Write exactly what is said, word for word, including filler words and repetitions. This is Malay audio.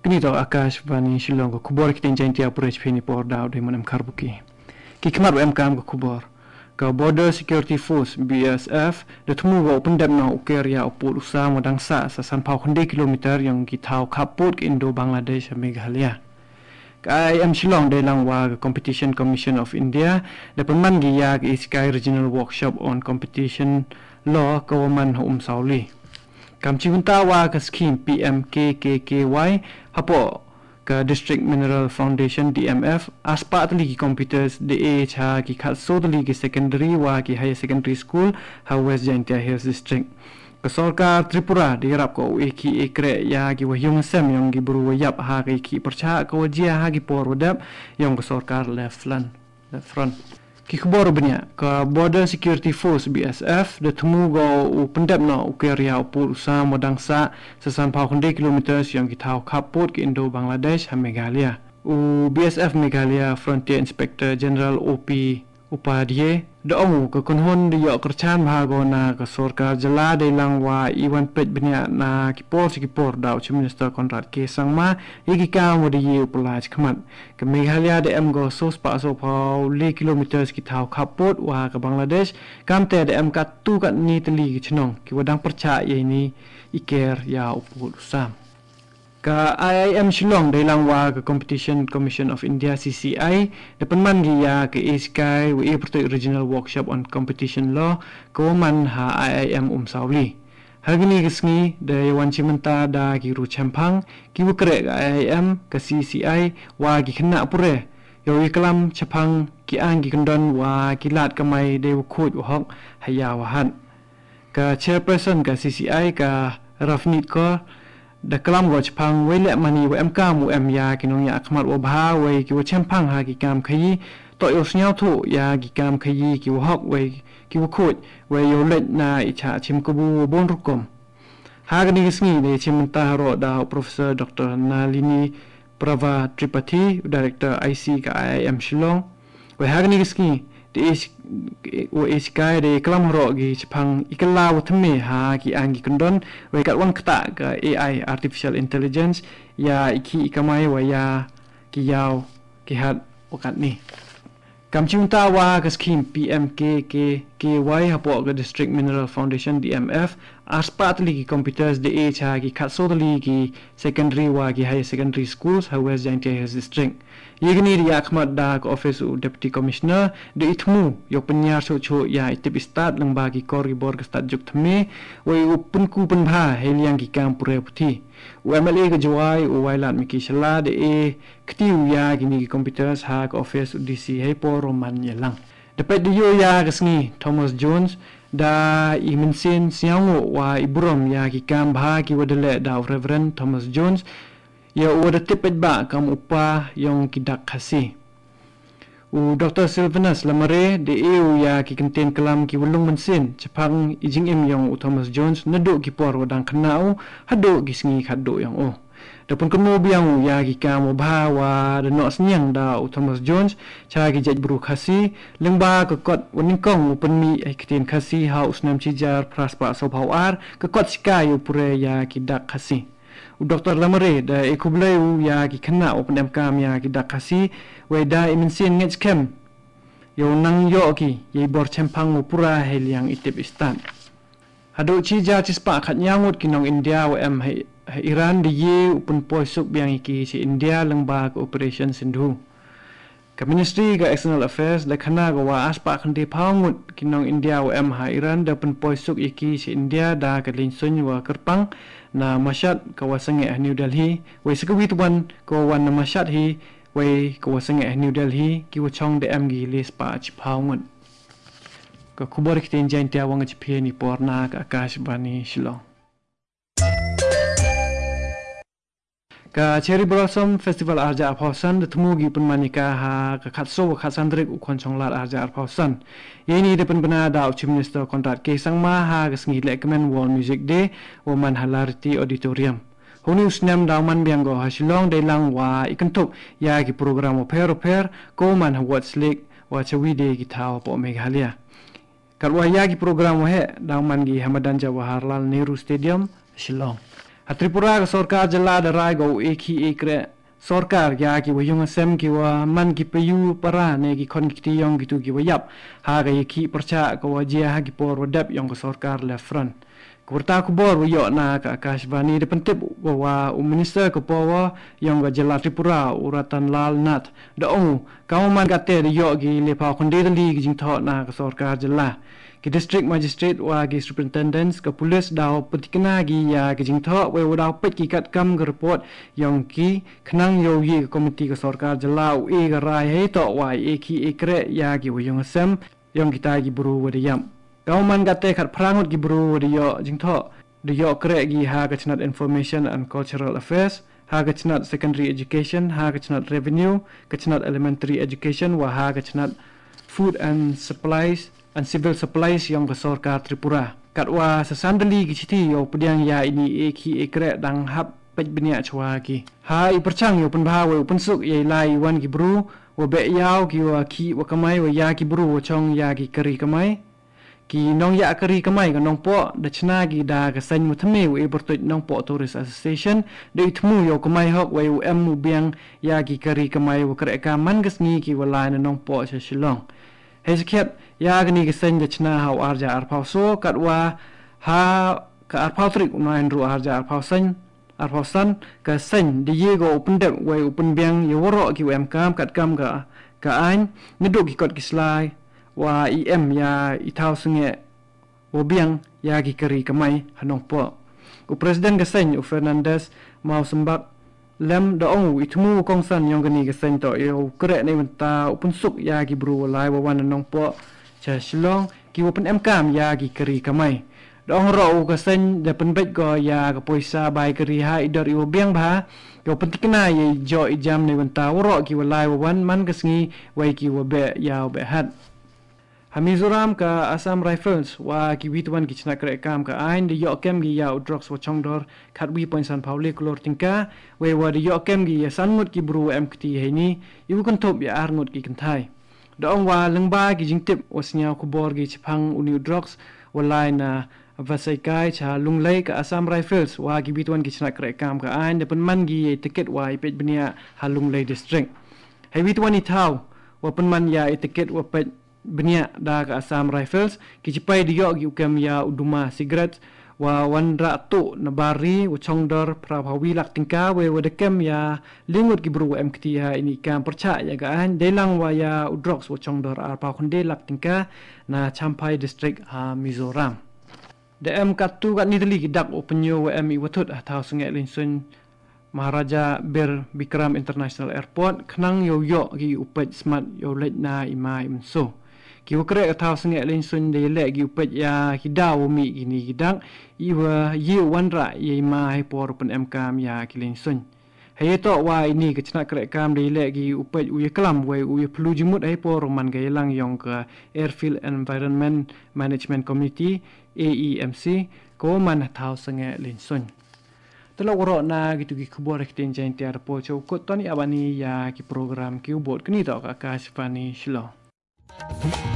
Kini to Akashvani Shillong ko kubor kitin jainti apurech phini por daw de manam karbuki. Ki khmar em kam ko kubor. Ka Border Security Force B S F de thumu go pendam na ukeria upul usa modang sa sa san phau khonde kilometer yang ki thau khaput Indo Bangladesh Meghalaya. Ka I am Shillong de langwa Competition Commission of India de penman gi yak iskai regional workshop on competition law ko man um sauli. Kam chimunta wa ka scheme P M K K K Y hapo ka District Mineral Foundation D M F aspa tali ki computers de e cha ki khat so tali ki secondary wa ki higher secondary school ha West Jaintia Hills District ka sarkar Tripura de rap ko e ki ekre ya ki wa yung sem yung gi buru yap ha ki ki percha ko jia ha ki por wadap yung ka sarkar left front left front ki khbor bnya ka Border Security Force B S F de thumu go u pendap na u keria upul usa modang sa sasan phau khonde kilometer yang ki thau khaput ki Indo Bangladesh ha Meghalaya u B S F Meghalaya Frontier Inspector General O P Upadhyay de omu ka konhon de yo kerchan bhago na ka sarkar jala de langwa iwan pet bnya na ki por ki por daw Chief Minister Conrad K Sangma yiki ka mo de ye upulaj khmat ka Meghalaya de em go sos pa so phau le kilometers ki thau khaput wa ka Bangladesh kamte de em ka tu ka ni tali ki chnong ki wadang percha ye ni iker ya upul sam ka I I M Shillong de langwa ka Competition Commission of India C C I de penman gi ya ke iskai we protect regional workshop on competition law ko man ha I I M um sauli hagini gisngi de wan chimenta da ki ru champang ki wukre ka I I M ka C C I wa gi khna pure yo iklam chapang ki ang gi kondon wa ki lat kamai de khut hok haya wa han ka chairperson ka C C I ka Rafnit ko da kalam go chpang we le mani we em kam u em ya kinong ya khmat o bha we ki wo champang ha ki kam khayi to yo snyau thu ya ki kam khayi ki wo hok we ki wo khut we yo let na icha chim ko bu bon rukom ha ga ni sngi de chim ta ro da Professor Doctor Nalini Prava Tripathi Director I C ka I I M Shillong we ha ga ni sngi de is o is kai de kalam ro gi chpang ikala wa thme ha ki angi kondon we kat wan kta ka A I artificial intelligence ya iki ikamai wa ya ki yaw ki hat okat ni kam chunta wa ka scheme P M K K K Y hapo ka District Mineral Foundation D M F aspatli ki computers de e cha ki khat sodali ki secondary wa ki higher secondary schools ha West Jaintia Hills District yegni ria khmat da ka office u deputy commissioner de ithmu yo penyar so cho ya itip start lang ba ki koribor ka start juk thme we u punku punbha heliang ki kam pure puthi u M L A ka jawai u wailat miki shala de e ktiu ya gini ki computers ha ka office u D C he por roman yelang dapat de yo ya ka sngi Thomas Jones da imensin siango wa ibrom ya ki kam bha ki wadale da Reverend Thomas Jones ya wada tipet ba kam upa yang kidak khasi u Doctor Sylvanus Lamare de eu ya ki contain kalam ki walung mensin chapang ijing em yang Thomas Jones nado ki por wadang khnau hado ki sngi khado yang o dapun kemo biang ya ki kam ba wa de no snyang da Thomas Jones cha ki jej bru khasi lengba ka kot waning kong upen mi ai kitin khasi house nam chijar praspa so phawar ka kot sky upure ya ki dak khasi u Doctor Lamare da ekublai u ya ki khna open em kam ya ki dak khasi we da imensin ngech kem yo nang yo ki ye bor chempang upura heliang itip istan hado chija chispa khat nyangut kinong India wa em hai Iran de ye upun poisuk biang iki si India lengba ka operation Sindhu ka Ministry ka External Affairs da khana ga wa aspa khande phawngut kinong India wa em ha Iran da pun poisuk iki si India da ka linsun wa kerpang na masyat ka wasange New Delhi we sakawit wan ko wan na masyat hi we ka wasange New Delhi ki wa chong de em gi lis pa chi phawngut ka khubor kitin jaintia wang chi phe ni porna ka Akashvani Shillong ka Cherry Blossom Festival Arja Arphausan de thumugi penmanika ha ka khatso khat sandrik u khonchong lat Arja Arphausan yeni de penbana da Chief Minister Conrad K Sangma ha ka sngi lekmen World Music Day woman Halarity Auditorium honi usnam da man biang go ha Shillong de lang wa ikentuk ya ki program oper oper ko man ha what's lake wa chawi de ki thaw po Meghalaya kalwa ya ki program he da man gi Hamadan Jawaharlal Nehru Stadium Shillong Tripura ka sarkar jala darai go eki ekre sarkar ya ki wayung asem ki wa man ki payu para ne ki kon ki yong gitu ki wayap ha ga ki percha ko wajia ha ki por wadap yong ko sarkar le front kurta ku bor yo na ka akashvani de pentip go wa u minister ko powa yong ga jala Tripura uratan lal nat da ong ka man ga te yo gi le pa kon de li gi jing tho na ka sarkar jala ki district magistrate wa gi superintendents ka police daw petikna gi ya gi jing tho we daw pet ki kat kam ga report yong ki khnang yo yi komiti ka sarkar jala u e ga rai he to wa e ki e kre ya gi yong sem yong kita gi buru wa de yam Kauman gate kat prangut gi buru de yo jing tho de yo kre gi ha ga chnat information and cultural affairs ha ga chnat secondary education ha ga chnat revenue ga chnat elementary education wa ha ga chnat food and supplies and civil supplies yang ke sarkar Tripura kat wa sesandali gi chiti yo pediang ya ini e ki e kre dang hap pej benia chwa ki ha i perchang yo pen bha we pen suk ye lai wan gi buru wa be yaw ki wa ki wa kamai wa ya ki buru wa chong ya ki kari kamai ki nong ya kari kamai ka nong po da chna gi da ka san mu thme we bertoj nong po tourist association de thmu yo kamai hok we u em mu biang ya ki kari kamai wa kre ka man gas ni ki wala na nong po cha shilong hezket ya gni ka san da chna haw arja ar phaw so kat wa ha ka ar phaw trik na ru arja ar phaw san ar phaw san ka san de ye go open dep we open biang yo ro ki em kam kat kam ka ka an ni do ki kot ki slai wa em ya itaw sunge wo biang ya gi kari kamai hanong po u president gasen u Fernandez mau sembak lem da ong itmu kongsan yong gani gasen to yo kre nei menta upun suk ya gi bru lai wa wan nong po cha shilong ki upun em kam ya gi kari kamai da ong ro u gasen da pen bet go ya ga poisa bai kari ha idor yo biang ba yo pentikna ye jo ijam nei menta ro ki wa lai wa wan man gasngi wai ki wa be ya be hat Mizoram ka Assam Rifles wa ki witwan ki chna kre kam ka ain de yo kem gi ya drugs wa chongdor khat wi point san paule klor tingka we wa de yo kem gi ya sanmut ki bru em kti heini yu kan top ya arnut ki kanthai dong wa lengba gi jingtip wasnya ku bor gi chphang uni drugs wa line vasai kai cha lunglei ka Assam Rifles wa ki witwan ki chna kre kam ka ain de pen man gi ticket wa ipet bnia halunglei district he witwan ni thau wa pen man ya ticket wa pet benia da ka Assam Rifles ki chipai diyo gi ukem ya uduma cigarette wa wandra tu nabari wa chongdor prabhawi lak tingka we wa dekem ya lingut gi bru em kti ha ini kam percha ya ga an delang wa ya udrox wa chongdor ar pa khunde lak tingka na Champhai district ha Mizoram de em katu kat ni deli dak openyo wa em i watut atau sungai linsun Maharaja Bir Bikram International Airport khnang yo yo gi upet smart yo let na ima imso ki ukre atau sungai linsun de le gi upet ya hidaw mi gini gidang iwa yi wanra ye ma he por pen em kam ya ki linsun he to wa ini ke chna kre kam de le gi upet u ye klam we u ye plu jimut he por man ga lang yong ka Airfield Environment Management Committee A E M C ko man atau sungai linsun Telo woro na gitu gi kubor ekten jain tiar po chau ko toni abani ya ki program ki ubot kini to ka ka sifani shilo